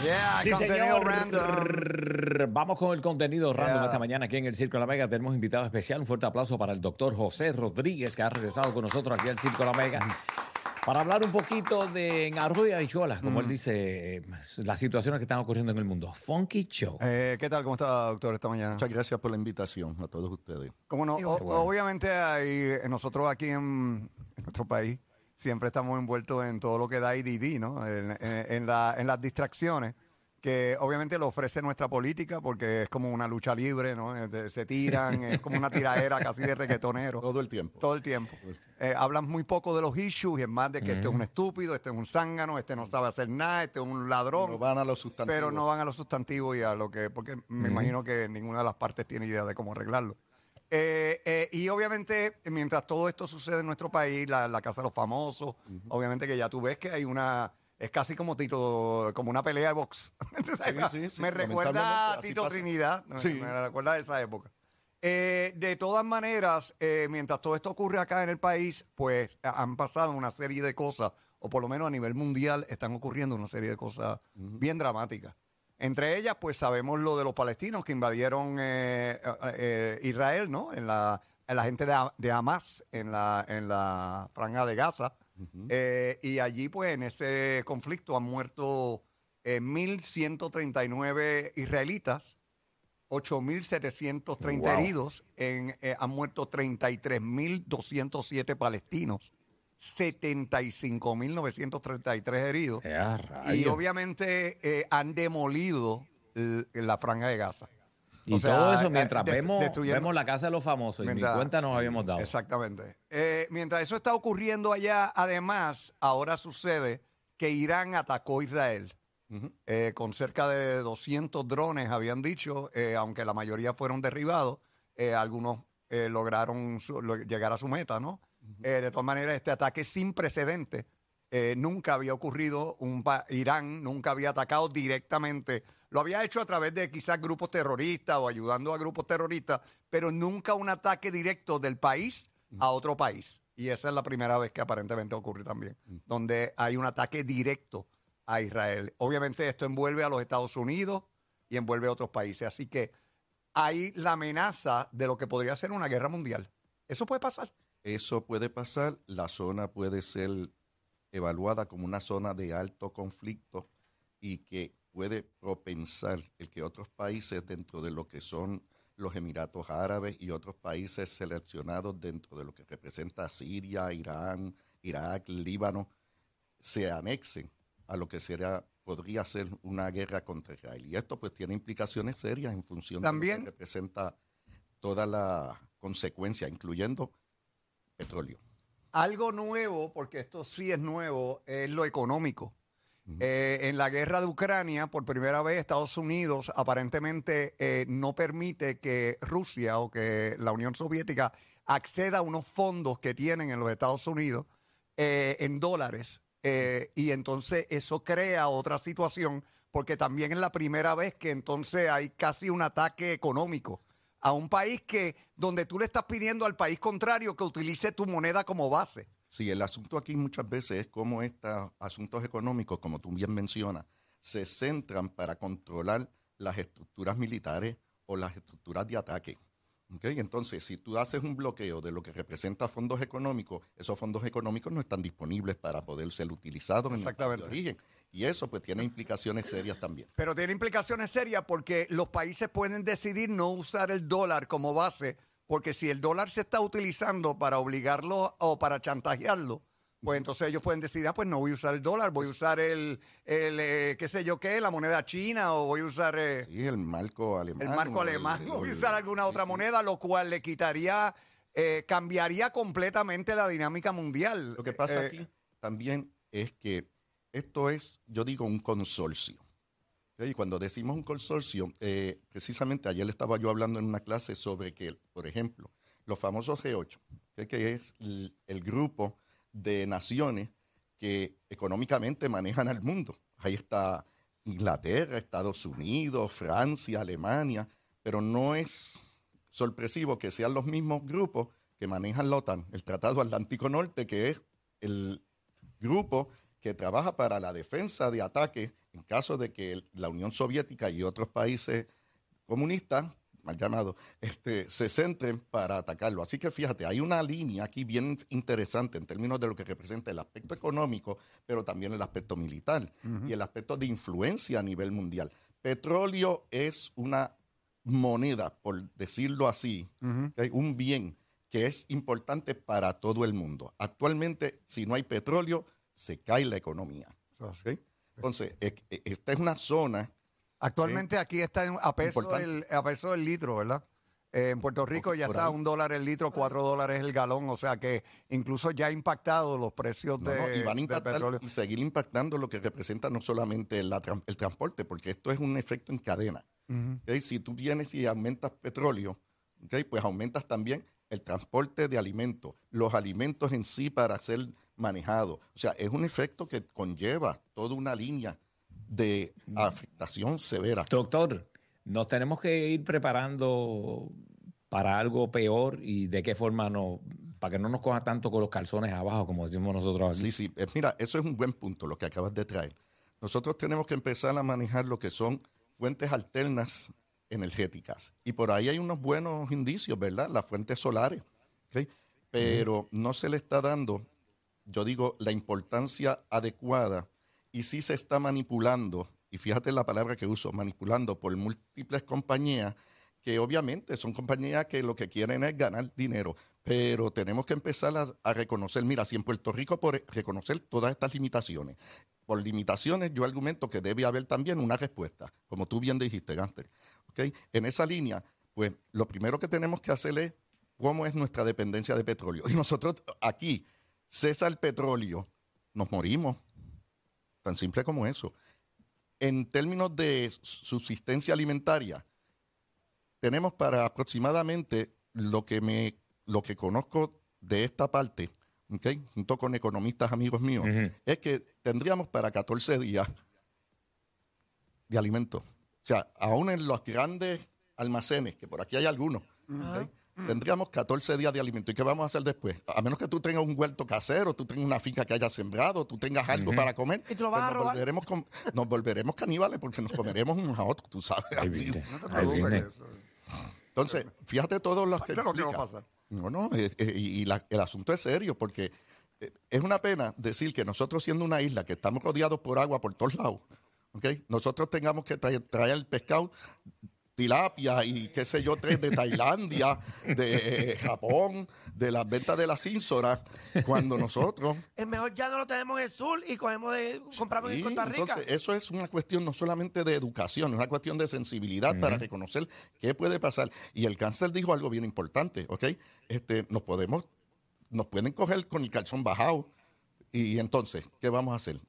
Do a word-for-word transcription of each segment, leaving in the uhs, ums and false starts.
Yeah, Sí, contenido señor. random. Vamos con el contenido random Yeah. esta mañana aquí en el Circo de la Mega. Tenemos invitado especial. Un fuerte aplauso para el doctor José Rodríguez, que ha regresado con nosotros aquí al Circo de la Mega para hablar un poquito de en arroz y habichuelas, como él Mm. dice, las situaciones que están ocurriendo en el mundo. Funky Show. Eh, ¿Qué tal? ¿Cómo está, doctor, esta mañana? Muchas gracias por la invitación a todos ustedes. Como no, Qué o- bueno. obviamente hay, eh, nosotros aquí en, en nuestro país siempre estamos envueltos en todo lo que da I D D, ¿no? En, en- en la- en las distracciones que obviamente lo ofrece nuestra política porque es como una lucha libre, ¿no? Eh, Se tiran, es como una tiradera casi de reggaetonero. Todo el tiempo. Todo el tiempo. Todo el tiempo. Eh, hablan muy poco de los issues y es más de que este es Mm. un estúpido, este es un zángano, este no sabe hacer nada, este es un ladrón. No van a los sustantivos. Pero no van a los sustantivos y a lo que, porque me Ujú. imagino que ninguna de las partes tiene idea de cómo arreglarlo. Eh, eh, y obviamente, mientras todo esto sucede en nuestro país, la, la Casa de los Famosos, obviamente que ya tú ves que hay una, es casi como Tito, como una pelea de box. Sí, sí, sí, me recuerda a lamentablemente así Tito pasa. Trinidad, me- Sí. me recuerda a esa época. Eh, de todas maneras, eh, mientras todo esto ocurre acá en el país, pues a- han pasado una serie de cosas, o por lo menos a nivel mundial están ocurriendo una serie de cosas bien dramáticas. Entre ellas, pues sabemos lo de los palestinos que invadieron eh, eh, eh, Israel, ¿no? En la, en la gente de, Ha- de Hamas en la, en la franja de Gaza. Ujú. Eh, y allí, pues, en ese conflicto han muerto eh, mil ciento treinta y nueve israelitas, ocho mil setecientos treinta Wow. heridos, en, eh, han muerto treinta y tres mil doscientos siete palestinos, setenta y cinco mil novecientos treinta y tres heridos. Eh, a Y rayos. obviamente eh, han demolido l- la franja de Gaza. Y o sea, todo eso eh, mientras destru- vemos, destruyendo- vemos la casa de los famosos y ni Mientras- cuenta nos habíamos dado. Exactamente. Eh, mientras eso está ocurriendo allá, además, ahora sucede que Irán atacó a Israel. Ujú. eh, con cerca de doscientos drones, habían dicho, eh, aunque la mayoría fueron derribados, eh, algunos eh, lograron su- lo- llegar a su meta, ¿no? Eh, de todas maneras, este ataque sin precedentes eh, nunca había ocurrido. Un pa- Irán nunca había atacado directamente. Lo había hecho a través de quizás grupos terroristas o ayudando a grupos terroristas, pero nunca un ataque directo del país a otro país. Y esa es la primera vez que aparentemente ocurre también, donde hay un ataque directo a Israel. Obviamente esto envuelve a los Estados Unidos y envuelve a otros países. Así que hay la amenaza de lo que podría ser una guerra mundial. Eso puede pasar. Eso puede pasar. La zona puede ser evaluada como una zona de alto conflicto y que puede propensar el que otros países dentro de lo que son los Emiratos Árabes y otros países seleccionados dentro de lo que representa Siria, Irán, Irak, Líbano, se anexen a lo que será, podría ser una guerra contra Israel. Y esto pues tiene implicaciones serias en función También- de lo que representa toda la consecuencia, incluyendo petróleo. Algo nuevo, porque esto sí es nuevo, es lo económico. Eh, en la guerra de Ucrania, por primera vez, Estados Unidos aparentemente eh, no permite que Rusia o que la Unión Soviética acceda a unos fondos que tienen en los Estados Unidos eh, en dólares. Eh, y entonces eso crea otra situación, porque también es la primera vez que entonces hay casi un ataque económico a un país que donde tú le estás pidiendo al país contrario que utilice tu moneda como base. Sí, el asunto aquí muchas veces es cómo estos asuntos económicos, como tú bien mencionas, se centran para controlar las estructuras militares o las estructuras de ataque. ¿Ok? Entonces, si tú haces un bloqueo de lo que representa fondos económicos, esos fondos económicos no están disponibles para poder ser utilizados en el país Exactamente. de origen. Y eso pues tiene implicaciones serias también. Pero tiene implicaciones serias porque los países pueden decidir no usar el dólar como base, porque si el dólar se está utilizando para obligarlo o para chantajearlo, pues entonces ellos pueden decidir, ah, pues no voy a usar el dólar, voy a usar el, el eh, qué sé yo qué, la moneda china, o voy a usar eh, Sí, el marco alemán. el marco o alemán, el- o voy a el- usar alguna sí, otra sí. moneda, lo cual le quitaría, eh, cambiaría completamente la dinámica mundial. Lo que pasa Eh, aquí también es que esto es, yo digo, un consorcio. ¿Ok? Y cuando decimos un consorcio, eh, precisamente ayer estaba yo hablando en una clase sobre que, por ejemplo, los famosos G ocho, ¿ok? Que es el, el grupo de naciones que económicamente manejan al mundo. Ahí está Inglaterra, Estados Unidos, Francia, Alemania, pero no es sorpresivo que sean los mismos grupos que manejan la OTAN, el Tratado Atlántico Norte, que es el grupo que trabaja para la defensa de ataques en caso de que el- la Unión Soviética y otros países comunistas, mal llamados, este, se centren para atacarlo. Así que fíjate, hay una línea aquí bien interesante en términos de lo que representa el aspecto económico, pero también el aspecto militar Ujú. y el aspecto de influencia a nivel mundial. Petróleo es una moneda, por decirlo así, Ujú. ¿ok? Un bien que es importante para todo el mundo. Actualmente, si no hay petróleo, se cae la economía. ¿Ok? Entonces, e- e- esta es una zona Actualmente aquí está en- a peso, Importante. el, a peso el litro, ¿verdad? Eh, en Puerto Rico Ok, ya por está a ahí. un dólar el litro, cuatro dólares el galón, o sea que incluso ya ha impactado los precios No, de, no, y van a del impactar petróleo. y seguir impactando lo que representa no solamente la tran- el transporte, porque esto es un efecto en cadena. Ujú. ¿Ok? Si tú vienes y aumentas petróleo, ¿ok? Pues aumentas también el transporte de alimentos, los alimentos en sí para ser manejados. O sea, es un efecto que conlleva toda una línea de afectación severa. Doctor, nos tenemos que ir preparando para algo peor y de qué forma no, para que no nos coja tanto con los calzones abajo, como decimos nosotros aquí. Sí, sí. Eh, Mira, eso es un buen punto lo que acabas de traer. Nosotros tenemos que empezar a manejar lo que son fuentes alternas energéticas. Y por ahí hay unos buenos indicios, ¿verdad? Las fuentes solares. ¿Ok? Pero no se le está dando, yo digo, la importancia adecuada y sí se está manipulando, y fíjate la palabra que uso, manipulando por múltiples compañías que obviamente son compañías que lo que quieren es ganar dinero, pero tenemos que empezar a, a reconocer, mira, si en Puerto Rico por reconocer todas estas limitaciones, por limitaciones yo argumento que debe haber también una respuesta, como tú bien dijiste, Gánster, ¿ok? En esa línea, pues lo primero que tenemos que hacer es cómo es nuestra dependencia de petróleo. Y nosotros aquí, cesa el petróleo, nos morimos, tan simple como eso. En términos de subsistencia alimentaria, tenemos para aproximadamente lo que me lo que conozco de esta parte, ¿okay? Junto con economistas amigos míos, Ujú. es que tendríamos para catorce días de alimentos. O sea, aún en los grandes almacenes, que por aquí hay algunos, ¿okay? Tendríamos catorce días de alimento. ¿Y qué vamos a hacer después? A menos que tú tengas un huerto casero, tú tengas una finca que hayas sembrado, tú tengas algo Ujú. para comer, ¿Y te lo pues vas a nos, robar? volveremos com- nos volveremos caníbales porque nos comeremos unos a otros, tú sabes. Ahí así. viste. No te Ahí preocupes, viste. que eso- Entonces, fíjate todos los que Parte de lo que va a implica. pasar. No, no, eh, eh, y y la- el asunto es serio porque eh, es una pena decir que nosotros siendo una isla que estamos rodeados por agua por todos lados, ¿ok? Nosotros tengamos que traer, traer el pescado, tilapia y qué sé yo, tres de Tailandia, de eh, Japón, de las ventas de las ínsoras, cuando nosotros... Es mejor ya no lo tenemos en el sur y cogemos de, compramos en Sí, Costa Rica. entonces, eso es una cuestión no solamente de educación, es una cuestión de sensibilidad para reconocer qué puede pasar. Y el cáncer dijo algo bien importante, ¿ok? Este, nos podemos, nos pueden coger con el calzón bajado y entonces, ¿qué vamos a hacer?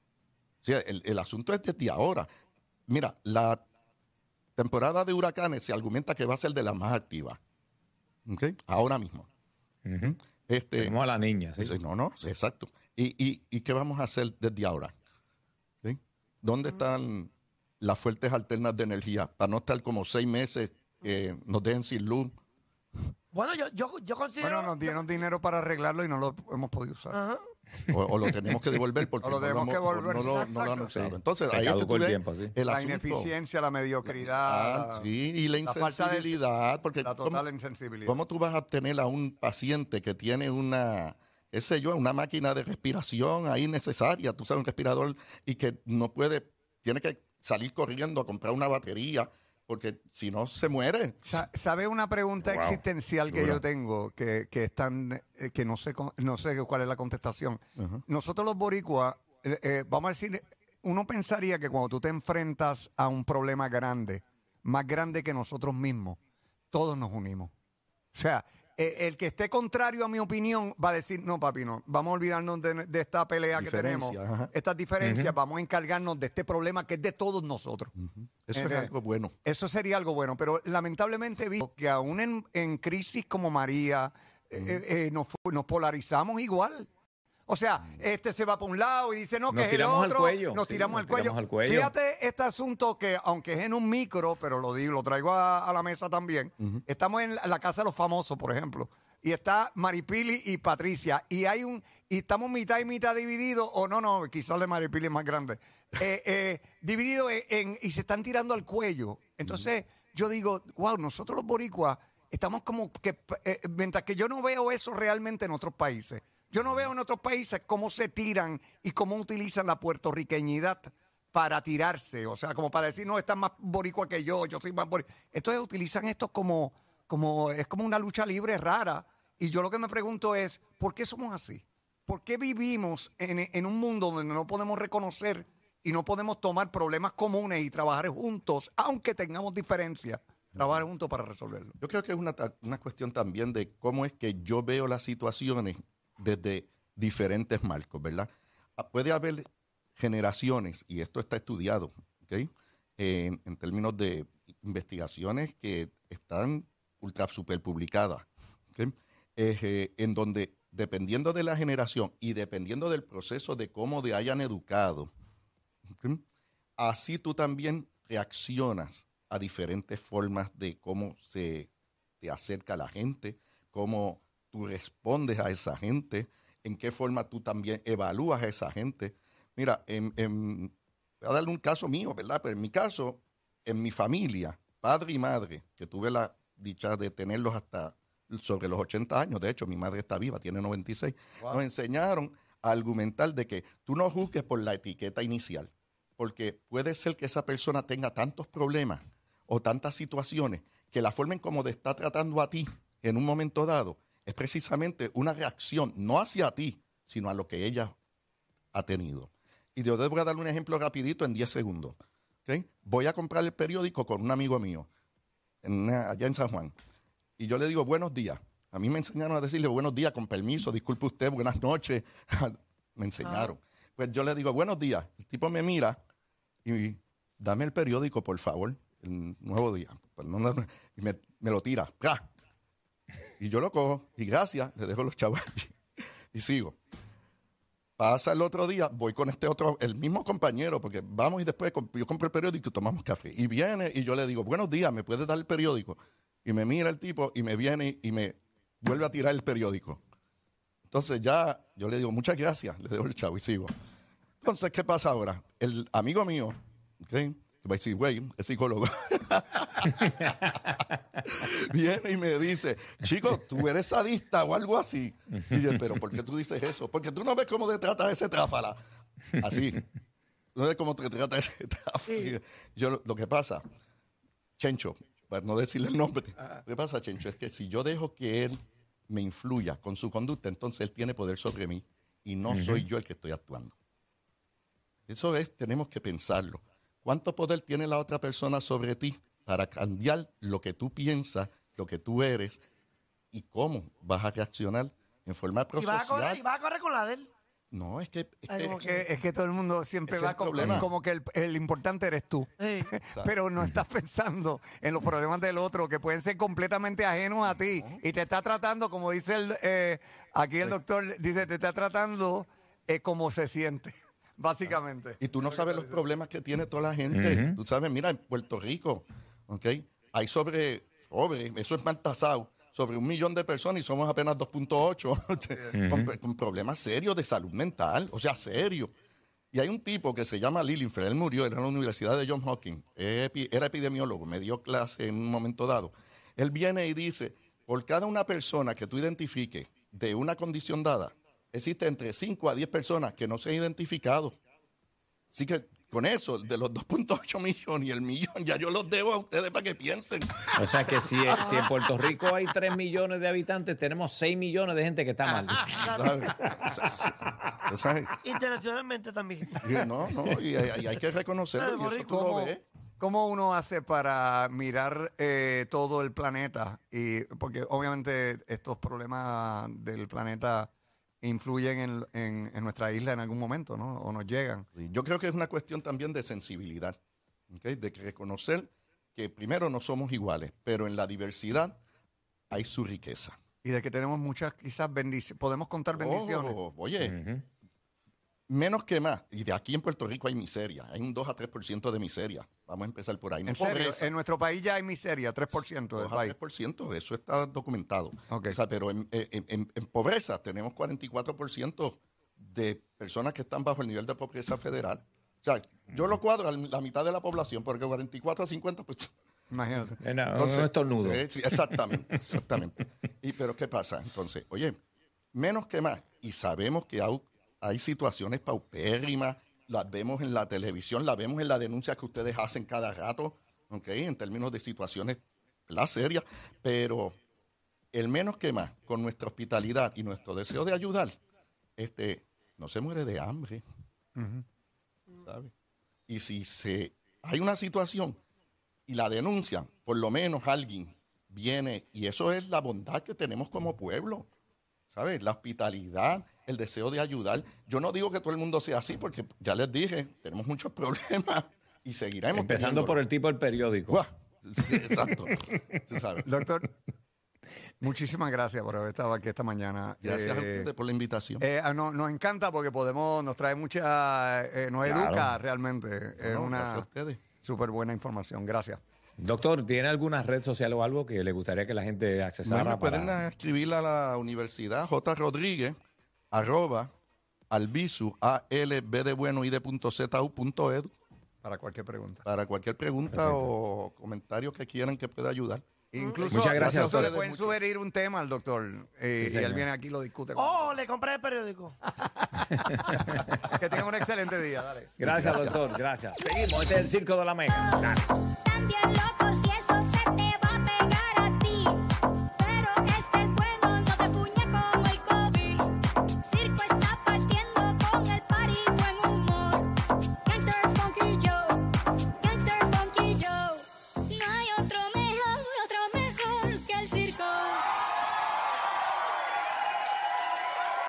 O sea, el, el asunto es desde ahora. Mira, la temporada de huracanes se argumenta que va a ser de las más activas, ¿ok? Ahora mismo. Ujú. Este, Tenemos a la niña, ¿sí? Sí, no, no, sí, exacto. ¿Y, y, ¿Y qué vamos a hacer desde ahora? ¿Sí? ¿Dónde están las fuentes alternas de energía? Para no estar como seis meses que nos dejen sin luz. Bueno, yo, yo, yo considero... Bueno, nos dieron dinero para arreglarlo y no lo hemos podido usar. Ajá. O, o lo tenemos que devolver porque O lo no, tenemos hemos- que volver. no lo, no lo Exacto. han usado. Sí. Entonces, Se ahí es que caducó tú el ves tiempo, sí. el La asunto. ineficiencia, la mediocridad. Ah, sí, y la la falta de- insensibilidad. porque La ¿cómo- total insensibilidad. ¿Cómo tú vas a obtener a un paciente que tiene una, qué sé yo, una máquina de respiración ahí necesaria, tú sabes, un respirador, y que no puede, tiene que salir corriendo a comprar una batería, porque si no se muere? Sa- ¿Sabe una pregunta Wow, existencial que dura. yo tengo que, que es tan, eh, que no sé con- no sé cuál es la contestación? Ajá. Nosotros los boricuas, eh, eh, vamos a decir, uno pensaría que cuando tú te enfrentas a un problema grande, más grande que nosotros mismos, todos nos unimos. O sea, eh, el que esté contrario a mi opinión va a decir, no, papi, no, vamos a olvidarnos de, de esta pelea que tenemos, Diferencia, ajá. estas diferencias, vamos a encargarnos de este problema que es de todos nosotros. Eso Eh, es algo bueno. Eso sería algo bueno, pero lamentablemente vi que aún en, en crisis como María, eh, eh, eh, nos, fu- nos polarizamos igual. O sea, este se va para un lado y dice, no, que Nos es el tiramos al otro. cuello, Nos sí, tiramos nos al cuello. tiramos al cuello. Fíjate este asunto que, aunque es en un micro, pero lo digo, lo traigo a, a la mesa también. Estamos en la, la casa de los famosos, por ejemplo. y está Maripili y Patricia, y hay un y estamos mitad y mitad divididos, o no, no, quizás de Maripili es más grande, eh, eh, divididos en, en- y se están tirando al cuello. Entonces, yo digo, wow, nosotros los boricuas estamos como que, eh, mientras que yo no veo eso realmente en otros países. Yo no veo en otros países cómo se tiran y cómo utilizan la puertorriqueñidad para tirarse, o sea, como para decir, no, estás más boricua que yo, yo soy más boricua. Entonces utilizan esto como, como, es como una lucha libre rara. Y yo lo que me pregunto es, ¿por qué somos así? ¿Por qué vivimos en, en un mundo donde no podemos reconocer y no podemos tomar problemas comunes y trabajar juntos, aunque tengamos diferencias, trabajar juntos para resolverlo? Yo creo que es una, ta- una cuestión también de cómo es que yo veo las situaciones desde diferentes marcos, ¿verdad? Ah, Puede haber generaciones, y esto está estudiado, ¿ok? En, en términos de investigaciones que están ultra super publicadas, ¿ok? Eh, eh, en donde dependiendo de la generación y dependiendo del proceso de cómo te hayan educado, ¿ok? Así tú también reaccionas a diferentes formas de cómo se te acerca a la gente, cómo tú respondes a esa gente, en qué forma tú también evalúas a esa gente. Mira, en, en- voy a darle un caso mío, ¿verdad? Pero en mi caso, en mi familia, padre y madre, que tuve la dicha de tenerlos hasta sobre los ochenta años, de hecho mi madre está viva, tiene noventa y seis, Wow. nos enseñaron a argumentar de que tú no juzgues por la etiqueta inicial, porque puede ser que esa persona tenga tantos problemas o tantas situaciones que la forma en cómo te está tratando a ti en un momento dado es precisamente una reacción, no hacia ti, sino a lo que ella ha tenido. Y yo les voy a dar un ejemplo rapidito en diez segundos. ¿Ok? Voy a comprar el periódico con un amigo mío en una- allá en San Juan. Y yo le digo, buenos días. A mí me enseñaron a decirle buenos días, con permiso, disculpe usted, buenas noches. Me enseñaron. Pues yo le digo, buenos días. El tipo me mira y dame el periódico, por favor, el Nuevo Día. Pues no, no, no. Y me, me lo tira. ¡Pra! Y yo lo cojo y gracias, le dejo los chavos allí y sigo. Pasa el otro día, voy con este otro, el mismo compañero, porque vamos y después comp- yo compro el periódico y tomamos café. Y viene y yo le digo, buenos días, ¿me puedes dar el periódico? Y me mira el tipo y me viene y me vuelve a tirar el periódico. Entonces ya yo le digo, muchas gracias, le dejo el chavo y sigo. Entonces, ¿qué pasa ahora? El amigo mío, ¿ok? Que va a decir, güey, es psicólogo. Viene y me dice, chico, tú eres sadista o algo así. Y yo, pero ¿por qué tú dices eso? Porque tú no ves cómo te trata ese tráfala. Así. Tú no ves cómo te trata ese tráfala. Sí. Yo, lo- lo que pasa, Chencho, para no decirle el nombre, lo que pasa, Chencho, es que si yo dejo que él me influya con su conducta, entonces él tiene poder sobre mí y no soy yo el que estoy actuando. Eso es, tenemos que pensarlo. ¿Cuánto poder tiene la otra persona sobre ti para cambiar lo que tú piensas, lo que tú eres y cómo vas a reaccionar en forma Y vas, a correr, y prosocial? vas a correr con la de él. No, es que, es Ay, que- como Que- es que todo el mundo siempre Ese es va el como, problema. como que el, el importante eres tú. Sí. Pero no estás pensando en los problemas del otro, que pueden ser completamente ajenos a ti. Y te está tratando, como dice el, eh, aquí el doctor, dice, te está tratando eh, como se siente, básicamente. y tú no sabes los problemas que tiene toda la gente. Ujú. Tú sabes, mira, en Puerto Rico, ¿ok? Hay sobre, sobre, eso es mal tasado, sobre un millón de personas y somos apenas dos punto ocho con, con problemas serios de salud mental, o sea, serios. Y hay un tipo que se llama Lilienfeld, él murió, era en la Universidad de Johns Hopkins, epi- era epidemiólogo, me dio clase en un momento dado. Él viene y dice, por cada una persona que tú identifiques de una condición dada, existe entre cinco a diez personas que no se han identificado. Así que con eso, de los dos punto ocho millones y el millón, ya yo los debo a ustedes para que piensen. O sea que si, si en Puerto Rico hay tres millones de habitantes, tenemos seis millones de gente que está mal. ¿Sabes? O sea, sí, o sea, Internacionalmente también. y no, no, y hay, y hay que reconocerlo, y eso tú lo ¿Cómo, ves. cómo uno hace para mirar eh, todo el planeta? Y, porque obviamente estos problemas del planeta influyen en, en- en nuestra isla en algún momento, ¿no? O nos llegan. Sí, yo creo que es una cuestión también de sensibilidad, ¿ok? De que reconocer que primero no somos iguales, pero en la diversidad hay su riqueza. Y de que tenemos muchas, quizás, bendiciones. Podemos contar bendiciones. Oh, oye, Ujú. menos que más. Y de aquí en Puerto Rico hay miseria. Hay un dos a tres por ciento de miseria. Vamos a empezar por ahí. No En serio, pobreza. en nuestro país ya hay miseria, tres por ciento del dos a país. tres por ciento, eso está documentado. Ok. O sea, pero en, en- en- en pobreza tenemos cuarenta y cuatro por ciento de personas que están bajo el nivel de pobreza federal. O sea, yo lo cuadro a la mitad de la población, porque cuarenta y cuatro a cincuenta, pues... Imagínate. Era un Entonces, estornudo. eh, sí, exactamente, exactamente. Y pero ¿qué pasa? Entonces, oye, menos que más. Y sabemos que hay, hay situaciones paupérrimas, las vemos en la televisión, las vemos en las denuncias que ustedes hacen cada rato, ¿ok? En términos de situaciones, ¿verdad? Serias, pero el menos que más, con nuestra hospitalidad y nuestro deseo de ayudar, este, no se muere de hambre, ¿sabe? Y si se, hay una situación y la denuncian, por lo menos alguien viene, y eso es la bondad que tenemos como pueblo, ¿sabes? La hospitalidad, el deseo de ayudar. Yo no digo que todo el mundo sea así, porque ya les dije, tenemos muchos problemas y seguiremos Empezando por el tipo del periódico. Guau, sí, exacto. Tú sabes. Doctor, muchísimas gracias por haber estado aquí esta mañana. Gracias a Eh, ustedes por la invitación. eh, ah, no, nos encanta porque podemos, nos trae mucha, eh, nos Claro. educa realmente. Es No, una gracias a ustedes. súper buena información. Gracias. Doctor, ¿tiene alguna red social o algo que le gustaría que la gente accesara? Bueno, pueden para- escribir a la universidad J. Rodríguez, arroba, albisu, A L B de bueno y de punto Z U punto edu, Para cualquier pregunta. para cualquier pregunta o comentario que quieran que pueda ayudar. Incluso, Muchas gracias, incluso le doctor. pueden sugerir un tema al doctor eh, Sí, y él señor. viene aquí y lo discute. con Oh, le compré el periódico. nosotros. Que tenga un excelente día. Dale. Gracias, doctor. Gracias. Seguimos. Este es el Circo de la Mega. Dale. También locos y eso se te